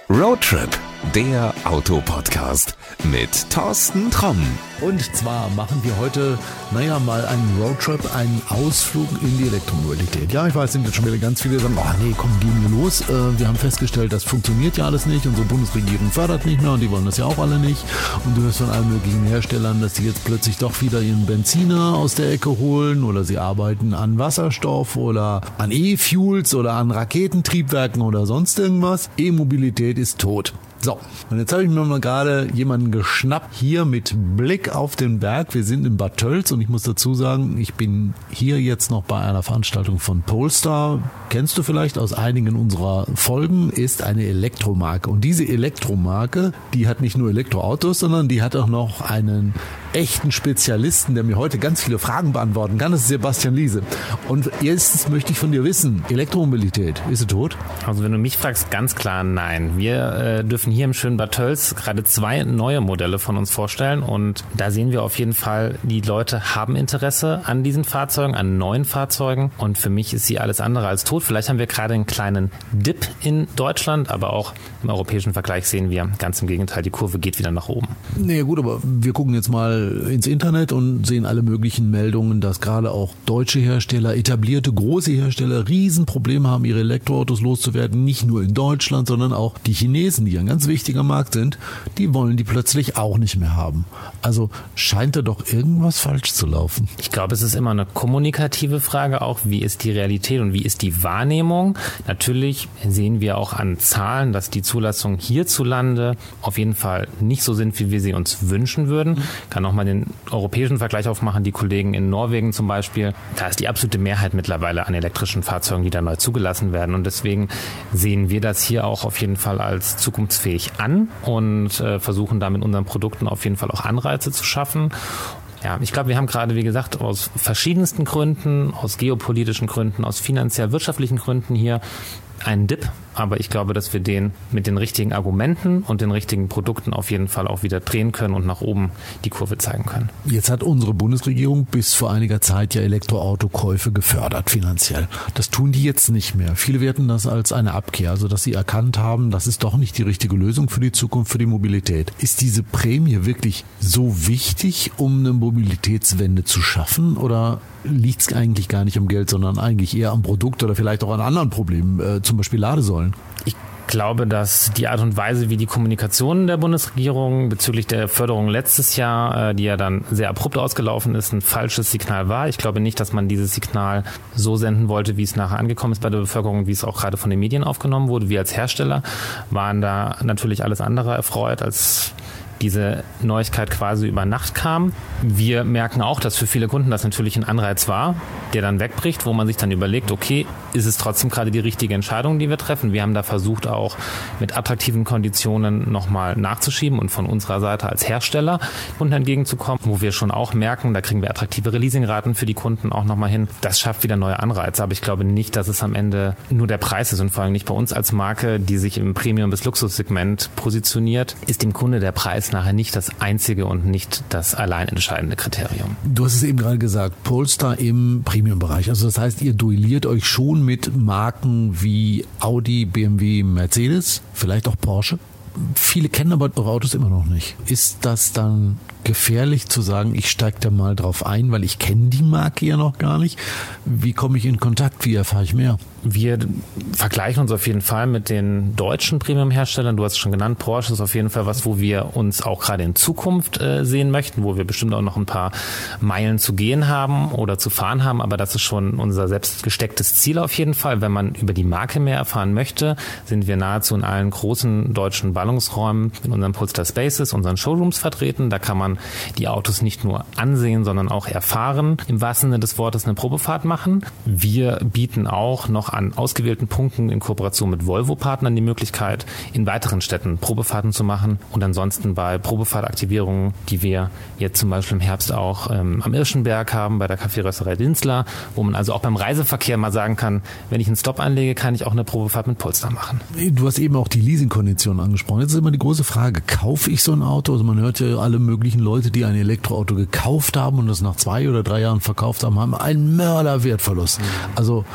Roadtrip, der Autopodcast mit Thorsten Tromm. Und zwar machen wir heute, mal einen Roadtrip, einen Ausflug in die Elektromobilität. Ja, ich weiß, sind jetzt schon wieder ganz viele, die sagen, gehen wir los. Wir haben festgestellt, das funktioniert ja alles nicht. Unsere Bundesregierung fördert nicht mehr und die wollen das ja auch alle nicht. Und du hörst von allen möglichen Herstellern, dass die jetzt plötzlich doch wieder ihren Benziner aus der Ecke holen oder sie arbeiten an Wasserstoff oder an E-Fuels oder an Raketentriebwerken oder sonst irgendwas. E-Mobilität ist tot. So, und jetzt habe ich mir mal gerade jemanden geschnappt, hier mit Blick auf den Berg. Wir sind in Bad Tölz und ich muss dazu sagen, ich bin hier jetzt noch bei einer Veranstaltung von Polestar. Kennst du vielleicht aus einigen unserer Folgen, ist eine Elektromarke. Und diese Elektromarke, die hat nicht nur Elektroautos, sondern die hat auch noch einen echten Spezialisten, der mir heute ganz viele Fragen beantworten kann. Das ist Sebastian Liese. Und erstens möchte ich von dir wissen, Elektromobilität, ist sie tot? Also wenn du mich fragst, ganz klar nein. Wir dürfen hier im schönen Bad Tölz gerade 2 neue Modelle von uns vorstellen und da sehen wir auf jeden Fall, die Leute haben Interesse an diesen Fahrzeugen, an neuen Fahrzeugen und für mich ist sie alles andere als tot. Vielleicht haben wir gerade einen kleinen Dip in Deutschland, aber auch im europäischen Vergleich sehen wir ganz im Gegenteil, die Kurve geht wieder nach oben. Nee, gut, aber wir gucken jetzt mal ins Internet und sehen alle möglichen Meldungen, dass gerade auch deutsche Hersteller, etablierte große Hersteller Riesenprobleme haben, ihre Elektroautos loszuwerden. Nicht nur in Deutschland, sondern auch die Chinesen, die ein ganz wichtiger Markt sind, die wollen die plötzlich auch nicht mehr haben. Also scheint da doch irgendwas falsch zu laufen. Ich glaube, es ist immer eine kommunikative Frage auch, wie ist die Realität und wie ist die Wahrnehmung. Natürlich sehen wir auch an Zahlen, dass die Zulassungen hierzulande auf jeden Fall nicht so sind, wie wir sie uns wünschen würden. Kann auch mal den europäischen Vergleich aufmachen, die Kollegen in Norwegen zum Beispiel. Da ist die absolute Mehrheit mittlerweile an elektrischen Fahrzeugen, die da neu zugelassen werden. Und deswegen sehen wir das hier auch auf jeden Fall als zukunftsfähig an und versuchen da mit unseren Produkten auf jeden Fall auch Anreize zu schaffen. Ja, ich glaube, wir haben gerade, wie gesagt, aus verschiedensten Gründen, aus geopolitischen Gründen, aus finanziell-wirtschaftlichen Gründen hier einen Dip, aber ich glaube, dass wir den mit den richtigen Argumenten und den richtigen Produkten auf jeden Fall auch wieder drehen können und nach oben die Kurve zeigen können. Jetzt hat unsere Bundesregierung bis vor einiger Zeit ja Elektroautokäufe gefördert finanziell. Das tun die jetzt nicht mehr. Viele werten das als eine Abkehr, also dass sie erkannt haben, das ist doch nicht die richtige Lösung für die Zukunft, für die Mobilität. Ist diese Prämie wirklich so wichtig, um eine Mobilitätswende zu schaffen oder liegt es eigentlich gar nicht um Geld, sondern eigentlich eher am Produkt oder vielleicht auch an anderen Problemen, zum Beispiel Ladesäulen? Ich glaube, dass die Art und Weise, wie die Kommunikation der Bundesregierung bezüglich der Förderung letztes Jahr, die ja dann sehr abrupt ausgelaufen ist, ein falsches Signal war. Ich glaube nicht, dass man dieses Signal so senden wollte, wie es nachher angekommen ist bei der Bevölkerung, wie es auch gerade von den Medien aufgenommen wurde. Wir als Hersteller waren da natürlich alles andere erfreut, als diese Neuigkeit quasi über Nacht kam. Wir merken auch, dass für viele Kunden das natürlich ein Anreiz war, der dann wegbricht, wo man sich dann überlegt, okay, ist es trotzdem gerade die richtige Entscheidung, die wir treffen? Wir haben da versucht, auch mit attraktiven Konditionen nochmal nachzuschieben und von unserer Seite als Hersteller Kunden entgegenzukommen, wo wir schon auch merken, da kriegen wir attraktivere Leasingraten für die Kunden auch nochmal hin. Das schafft wieder neue Anreize, aber ich glaube nicht, dass es am Ende nur der Preis ist und vor allem nicht bei uns als Marke, die sich im Premium- bis Luxussegment positioniert, ist dem Kunde der Preis nachher nicht das einzige und nicht das allein entscheidende Kriterium. Du hast es eben gerade gesagt, Polestar im Premium-Bereich. Also das heißt, ihr duelliert euch schon mit Marken wie Audi, BMW, Mercedes, vielleicht auch Porsche. Viele kennen aber eure Autos immer noch nicht. Ist das dann gefährlich zu sagen, ich steige da mal drauf ein, weil ich kenne die Marke ja noch gar nicht? Wie komme ich in Kontakt? Wie erfahre ich mehr? Wir vergleichen uns auf jeden Fall mit den deutschen Premium-Herstellern. Du hast es schon genannt, Porsche ist auf jeden Fall was, wo wir uns auch gerade in Zukunft sehen möchten, wo wir bestimmt auch noch ein paar Meilen zu gehen haben oder zu fahren haben. Aber das ist schon unser selbst gestecktes Ziel auf jeden Fall. Wenn man über die Marke mehr erfahren möchte, sind wir nahezu in allen großen deutschen Ballungsräumen in unseren Polestar Spaces, unseren Showrooms vertreten. Da kann man die Autos nicht nur ansehen, sondern auch erfahren. Im wahrsten Sinne des Wortes eine Probefahrt machen. Wir bieten auch noch an ausgewählten Punkten in Kooperation mit Volvo-Partnern die Möglichkeit, in weiteren Städten Probefahrten zu machen und ansonsten bei Probefahrtaktivierungen, die wir jetzt zum Beispiel im Herbst auch am Irschenberg haben, bei der Kaffeerösterei Dinzler, wo man also auch beim Reiseverkehr mal sagen kann, wenn ich einen Stop einlege, kann ich auch eine Probefahrt mit Polestar machen. Du hast eben auch die Leasingkonditionen angesprochen. Jetzt ist immer die große Frage, kaufe ich so ein Auto? Also man hört ja alle möglichen Leute, die ein Elektroauto gekauft haben und das nach 2 oder 3 Jahren verkauft haben, haben einen Mörderwertverlust. Also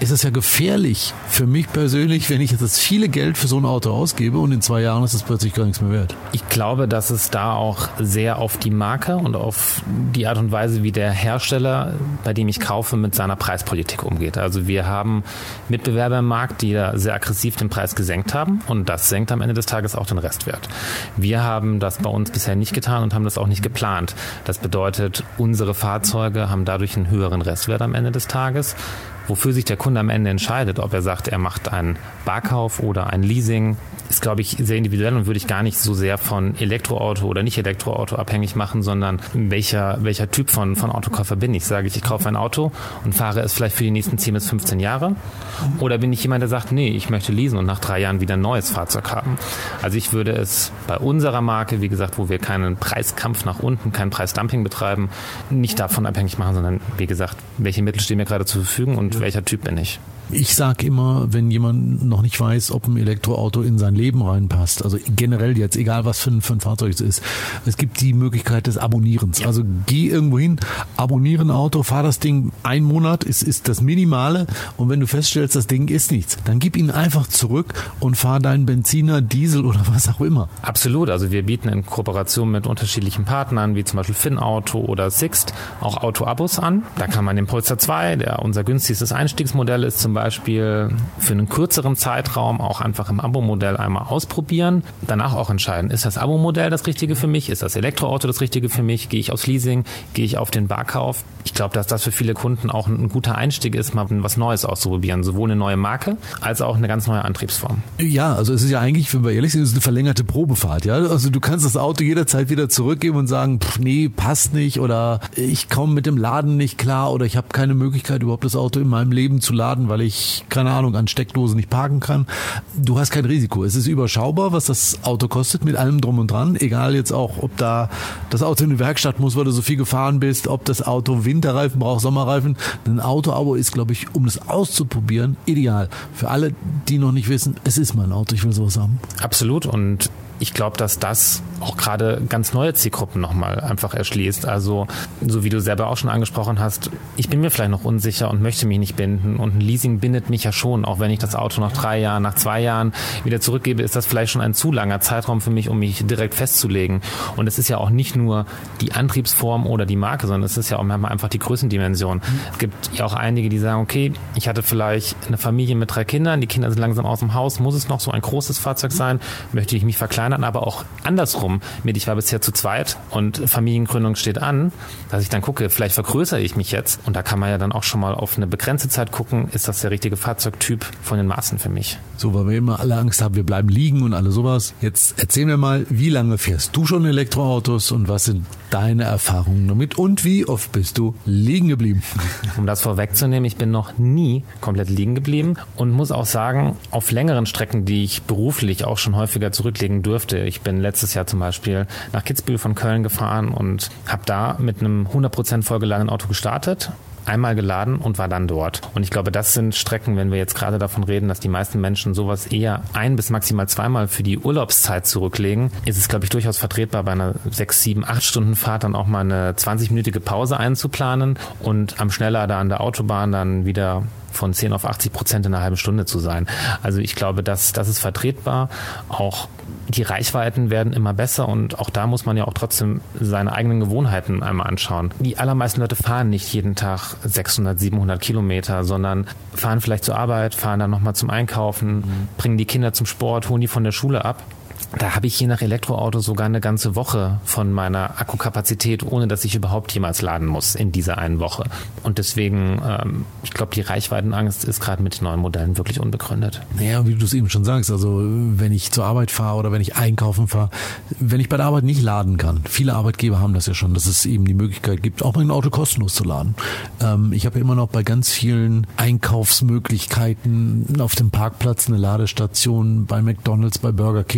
ist es ja gefährlich für mich persönlich, wenn ich jetzt das viele Geld für so ein Auto ausgebe und in 2 Jahren ist es plötzlich gar nichts mehr wert. Ich glaube, dass es da auch sehr auf die Marke und auf die Art und Weise, wie der Hersteller, bei dem ich kaufe, mit seiner Preispolitik umgeht. Also wir haben Mitbewerber im Markt, die da sehr aggressiv den Preis gesenkt haben und das senkt am Ende des Tages auch den Restwert. Wir haben das bei uns bisher nicht getan und haben das auch nicht geplant. Das bedeutet, unsere Fahrzeuge haben dadurch einen höheren Restwert am Ende des Tages. Wofür sich der Kunde am Ende entscheidet, ob er sagt, er macht einen Barkauf oder ein Leasing, ist, glaube ich, sehr individuell und würde ich gar nicht so sehr von Elektroauto oder nicht Elektroauto abhängig machen, sondern welcher Typ von Autokäufer bin ich. Sage ich kaufe ein Auto und fahre es vielleicht für die nächsten 10 bis 15 Jahre? Oder bin ich jemand, der sagt, nee, ich möchte leasen und nach 3 Jahren wieder ein neues Fahrzeug haben? Also ich würde es bei unserer Marke, wie gesagt, wo wir keinen Preiskampf nach unten, kein Preisdumping betreiben, nicht davon abhängig machen, sondern wie gesagt, welche Mittel stehen mir gerade zur Verfügung und welcher Typ bin ich? Ich sage immer, wenn jemand noch nicht weiß, ob ein Elektroauto in sein Leben reinpasst, also generell jetzt, egal was für ein Fahrzeug es ist, es gibt die Möglichkeit des Abonnierens. Also geh irgendwo hin, abonniere ein Auto, fahr das Ding 1 Monat, ist das Minimale und wenn du feststellst, das Ding ist nichts, dann gib ihn einfach zurück und fahr deinen Benziner, Diesel oder was auch immer. Absolut, also wir bieten in Kooperation mit unterschiedlichen Partnern, wie zum Beispiel Finnauto oder Sixt, auch Auto-Abos an. Da kann man den Polestar 2, der unser günstigstes Einstiegsmodell ist, zum Beispiel für einen kürzeren Zeitraum auch einfach im Abo-Modell einmal ausprobieren. Danach auch entscheiden, ist das Abo-Modell das Richtige für mich? Ist das Elektroauto das Richtige für mich? Gehe ich aufs Leasing? Gehe ich auf den Barkauf? Ich glaube, dass das für viele Kunden auch ein guter Einstieg ist, mal was Neues auszuprobieren. Sowohl eine neue Marke, als auch eine ganz neue Antriebsform. Ja, also es ist ja eigentlich, wenn wir ehrlich sind, es ist eine verlängerte Probefahrt. Ja? Also du kannst das Auto jederzeit wieder zurückgeben und sagen, nee, passt nicht oder ich komme mit dem Laden nicht klar oder ich habe keine Möglichkeit, überhaupt das Auto in meinem Leben zu laden, weil ich, keine Ahnung, an Steckdosen nicht parken kann. Du hast kein Risiko. Es ist überschaubar, was das Auto kostet, mit allem drum und dran. Egal jetzt auch, ob da das Auto in die Werkstatt muss, weil du so viel gefahren bist, ob das Auto Winterreifen braucht, Sommerreifen. Ein Auto-Abo ist, glaube ich, um das auszuprobieren, ideal. Für alle, die noch nicht wissen, es ist mein Auto, ich will sowas haben. Absolut und ich glaube, dass das auch gerade ganz neue Zielgruppen nochmal einfach erschließt. Also, so wie du selber auch schon angesprochen hast, ich bin mir vielleicht noch unsicher und möchte mich nicht binden. Und ein Leasing bindet mich ja schon. Auch wenn ich das Auto nach 3 Jahren, nach 2 Jahren wieder zurückgebe, ist das vielleicht schon ein zu langer Zeitraum für mich, um mich direkt festzulegen. Und es ist ja auch nicht nur die Antriebsform oder die Marke, sondern es ist ja auch manchmal einfach die Größendimension. Es gibt ja auch einige, die sagen, okay, ich hatte vielleicht eine Familie mit 3 Kindern, die Kinder sind langsam aus dem Haus, muss es noch so ein großes Fahrzeug sein? Möchte ich mich verkleinern? Aber auch andersrum, ich war bisher zu zweit und Familiengründung steht an, dass ich dann gucke, vielleicht vergrößere ich mich jetzt und da kann man ja dann auch schon mal auf eine begrenzte Zeit gucken, ist das der richtige Fahrzeugtyp von den Maßen für mich. So, weil wir immer alle Angst haben, wir bleiben liegen und alle sowas. Jetzt erzähl mir mal, wie lange fährst du schon Elektroautos und was sind deine Erfahrungen damit und wie oft bist du liegen geblieben? Um das vorwegzunehmen, ich bin noch nie komplett liegen geblieben und muss auch sagen, auf längeren Strecken, die ich beruflich auch schon häufiger zurücklegen durfte. Ich bin letztes Jahr zum Beispiel nach Kitzbühel von Köln gefahren und habe da mit einem 100% vollgeladenen Auto gestartet, einmal geladen und war dann dort. Und ich glaube, das sind Strecken, wenn wir jetzt gerade davon reden, dass die meisten Menschen sowas eher 1 bis maximal 2-mal für die Urlaubszeit zurücklegen, ist es, glaube ich, durchaus vertretbar, bei einer 6, 7, 8 Stunden Fahrt dann auch mal eine 20-minütige Pause einzuplanen und am Schnelllader an der Autobahn dann wieder von 10 auf 80% in einer halben Stunde zu sein. Also ich glaube, das ist vertretbar. Auch die Reichweiten werden immer besser und auch da muss man ja auch trotzdem seine eigenen Gewohnheiten einmal anschauen. Die allermeisten Leute fahren nicht jeden Tag 600, 700 Kilometer, sondern fahren vielleicht zur Arbeit, fahren dann nochmal zum Einkaufen, bringen die Kinder zum Sport, holen die von der Schule ab. Da habe ich je nach Elektroauto sogar eine ganze Woche von meiner Akkukapazität, ohne dass ich überhaupt jemals laden muss in dieser einen Woche. Und deswegen, ich glaube, die Reichweitenangst ist gerade mit den neuen Modellen wirklich unbegründet. Naja, wie du es eben schon sagst, also wenn ich zur Arbeit fahre oder wenn ich einkaufen fahre, wenn ich bei der Arbeit nicht laden kann, viele Arbeitgeber haben das ja schon, dass es eben die Möglichkeit gibt, auch mein Auto kostenlos zu laden. Ich habe ja immer noch bei ganz vielen Einkaufsmöglichkeiten auf dem Parkplatz eine Ladestation, bei McDonald's, bei Burger King, überall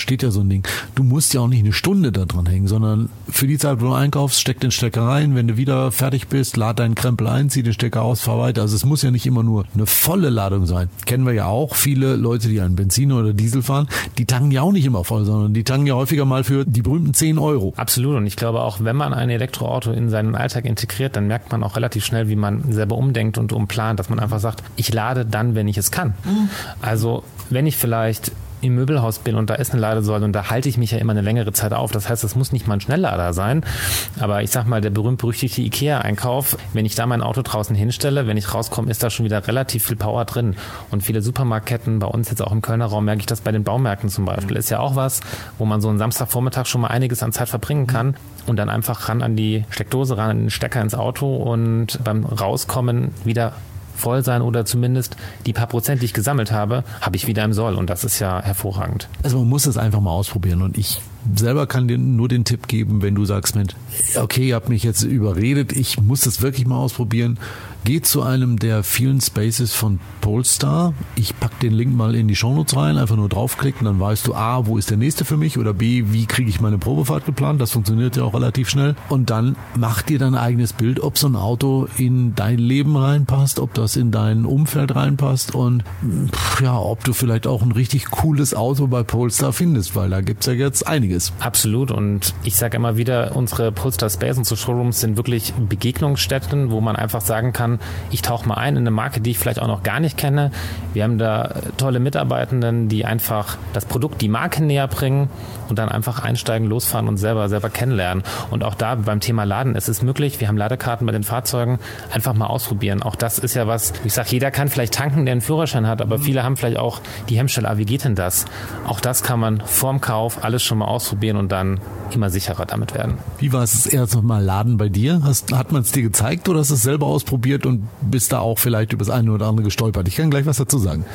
steht ja so ein Ding. Du musst ja auch nicht eine Stunde da dran hängen, sondern für die Zeit, wo du einkaufst, steck den Stecker rein, wenn du wieder fertig bist, lad deinen Krempel ein, zieh den Stecker aus, fahr weiter. Also es muss ja nicht immer nur eine volle Ladung sein. Kennen wir ja auch viele Leute, die einen Benziner oder Diesel fahren, die tanken ja auch nicht immer voll, sondern die tanken ja häufiger mal für die berühmten 10 Euro. Absolut, und ich glaube auch, wenn man ein Elektroauto in seinen Alltag integriert, dann merkt man auch relativ schnell, wie man selber umdenkt und umplant, dass man einfach sagt, ich lade dann, wenn ich es kann. Also wenn ich vielleicht im Möbelhaus bin und da ist eine Ladesäule und da halte ich mich ja immer eine längere Zeit auf. Das heißt, das muss nicht mal ein Schnelllader sein, aber ich sag mal, der berühmt-berüchtigte IKEA-Einkauf, wenn ich da mein Auto draußen hinstelle, wenn ich rauskomme, ist da schon wieder relativ viel Power drin. Und viele Supermarktketten, bei uns jetzt auch im Kölner Raum, merke ich das bei den Baumärkten zum Beispiel, ist ja auch was, wo man so einen Samstagvormittag schon mal einiges an Zeit verbringen kann und dann einfach ran an die Steckdose, ran an den Stecker ins Auto und beim Rauskommen wieder voll sein oder zumindest die paar Prozent, die ich gesammelt habe, habe ich wieder im Soll und das ist ja hervorragend. Also man muss es einfach mal ausprobieren und ich selber kann dir nur den Tipp geben, wenn du sagst, Mensch, okay, ihr habt mich jetzt überredet, ich muss das wirklich mal ausprobieren. Geht zu einem der vielen Spaces von Polestar. Ich pack den Link mal in die Shownotes rein, einfach nur draufklicken, dann weißt du A, wo ist der nächste für mich oder B, wie kriege ich meine Probefahrt geplant. Das funktioniert ja auch relativ schnell. Und dann mach dir dein eigenes Bild, ob so ein Auto in dein Leben reinpasst, ob das in dein Umfeld reinpasst und ja, ob du vielleicht auch ein richtig cooles Auto bei Polestar findest, weil da gibt's ja jetzt einiges. Absolut, und ich sage immer wieder, unsere Polestar Space, unsere Showrooms sind wirklich Begegnungsstätten, wo man einfach sagen kann, ich tauche mal ein in eine Marke, die ich vielleicht auch noch gar nicht kenne. Wir haben da tolle Mitarbeitenden, die einfach das Produkt, die Marke näher bringen und dann einfach einsteigen, losfahren und selber kennenlernen. Und auch da beim Thema Laden, es ist möglich, wir haben Ladekarten bei den Fahrzeugen, einfach mal ausprobieren. Auch das ist ja was, ich sage, jeder kann vielleicht tanken, der einen Führerschein hat, aber viele haben vielleicht auch die Hemmschwelle, wie geht denn das? Auch das kann man vorm Kauf alles schon mal ausprobieren und dann immer sicherer damit werden. Wie war es das erste Mal Laden bei dir? Hat man es dir gezeigt oder hast du es selber ausprobiert und bist da auch vielleicht über das eine oder andere gestolpert? Ich kann gleich was dazu sagen.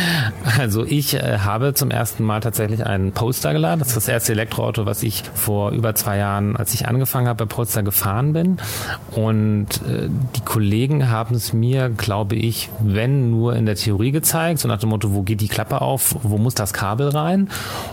Also ich habe zum ersten Mal tatsächlich einen Polestar geladen. Das ist das erste Elektroauto, was ich vor über 2 Jahren, als ich angefangen habe, bei Polestar gefahren bin. Und die Kollegen haben es mir, glaube ich, wenn nur in der Theorie gezeigt, so nach dem Motto, wo geht die Klappe auf, wo muss das Kabel rein?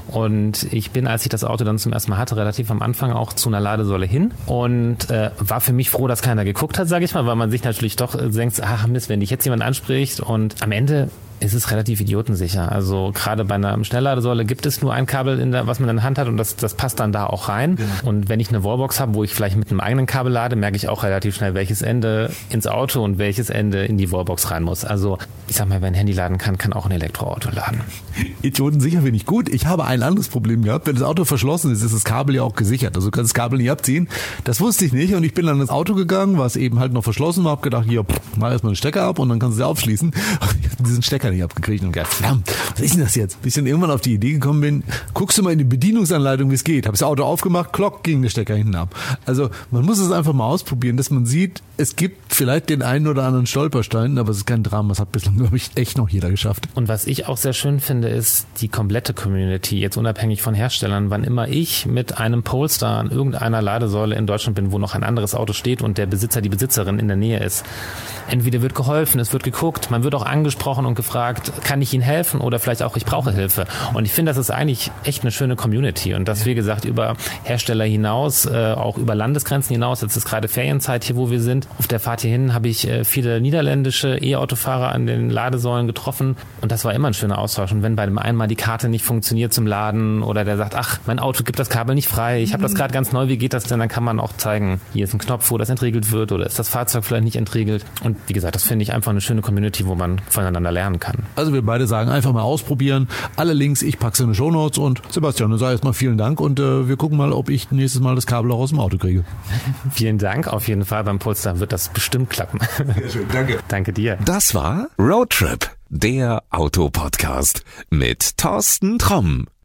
Und ich bin, als ich das Auto dann zum ersten Mal hatte, relativ am Anfang auch zu einer Ladesäule hin und war für mich froh, dass keiner geguckt hat, sage ich mal, weil man sich natürlich doch denkt, ach Mist, wenn dich jetzt jemand anspricht und am Ende ist es relativ idiotensicher. Also gerade bei einer Schnellladesäule gibt es nur ein Kabel, was man in der Hand hat und das passt dann da auch rein. Genau. Und wenn ich eine Wallbox habe, wo ich vielleicht mit einem eigenen Kabel lade, merke ich auch relativ schnell, welches Ende ins Auto und welches Ende in die Wallbox rein muss. Also ich sag mal, wer ein Handy laden kann ein Elektroauto laden. Idiotensicher finde ich gut. Ich habe ein anderes Problem gehabt. Wenn das Auto verschlossen ist, ist das Kabel ja auch gesichert. Also du kannst das Kabel nicht abziehen. Das wusste ich nicht und ich bin dann ins Auto gegangen, was eben halt noch verschlossen war, habe gedacht, hier, mal erstmal den Stecker ab und dann kannst du sie aufschließen. Ich habe diesen Stecker nicht abgekriegt und gedacht, verdammt, was ist denn das jetzt? Bis ich dann irgendwann auf die Idee gekommen bin, guckst du mal in die Bedienungsanleitung, wie es geht. Habe das Auto aufgemacht, klock, ging der Stecker hinten ab. Also man muss es einfach mal ausprobieren, dass man sieht, es gibt vielleicht den einen oder anderen Stolperstein, aber es ist kein Drama. Das hat bislang, glaube ich, echt noch jeder geschafft. Und was ich auch sehr schön finde, ist die komplette Community, jetzt unabhängig von Herstellern. Wann immer ich mit einem Polestar an irgendeiner Ladesäule in Deutschland bin, wo noch ein anderes Auto steht und der Besitzer, die Besitzerin in der Nähe ist, entweder wird geholfen, es wird geguckt, man wird auch angesprochen und gefragt, kann ich Ihnen helfen oder vielleicht auch, ich brauche Hilfe. Und ich finde, das ist eigentlich echt eine schöne Community und das, wie gesagt, über Hersteller hinaus, auch über Landesgrenzen hinaus, jetzt ist gerade Ferienzeit hier, wo wir sind. Auf der Fahrt hierhin habe ich viele niederländische E-Autofahrer an den Ladesäulen getroffen und das war immer ein schöner Austausch. Und wenn bei dem einen mal die Karte nicht funktioniert zum Laden oder der sagt, ach, mein Auto gibt das Kabel nicht frei, ich habe das gerade ganz neu, wie geht das denn? Dann kann man auch zeigen, hier ist ein Knopf, wo das entriegelt wird oder ist das Fahrzeug vielleicht nicht entriegelt. Und wie gesagt, das finde ich einfach eine schöne Community, wo man voneinander lernen kann. Also wir beide sagen, einfach mal ausprobieren. Alle Links, ich packe sie in die Shownotes und Sebastian, dann sag erstmal vielen Dank und wir gucken mal, ob ich nächstes Mal das Kabel auch aus dem Auto kriege. Vielen Dank, auf jeden Fall. Beim Polestar wird das bestimmt klappen. Sehr schön, danke. Danke dir. Das war Roadtrip, der Autopodcast mit Thorsten Tromm.